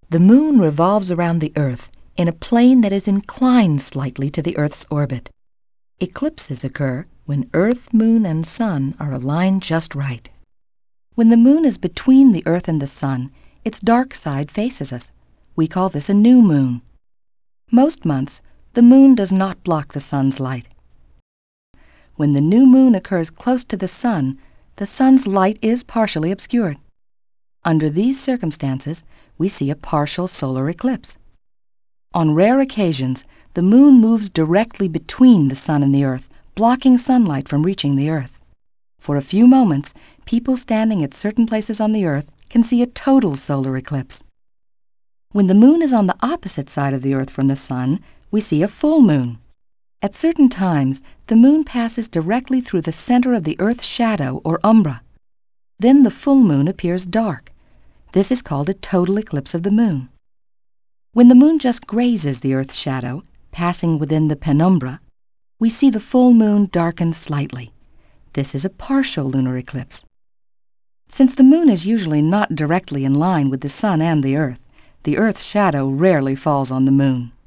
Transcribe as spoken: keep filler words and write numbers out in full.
The moon revolves around the Earth in a plane that is inclined slightly to the Earth's orbit. Eclipses occur when Earth, Moon, and Sun are aligned just right. When the moon is between the Earth and the Sun, its dark side faces us. We call this a new moon. Most months, the moon does not block the Sun's light. When the new moon occurs close to the Sun, the Sun's light is partially obscured. Under these circumstances, we see a partial solar eclipse. On rare occasions, the moon moves directly between the Sun and the Earth, blocking sunlight from reaching the Earth. For a few moments, people standing at certain places on the Earth can see a total solar eclipse. When the moon is on the opposite side of the Earth from the Sun, we see a full moon. At certain times, the moon passes directly through the center of the Earth's shadow, or umbra. Then the full moon appears dark. This is called a total eclipse of the moon. When the moon just grazes the Earth's shadow, passing within the penumbra, we see the full moon darken slightly. This is a partial lunar eclipse. Since the moon is usually not directly in line with the Sun and the Earth, the Earth's shadow rarely falls on the moon.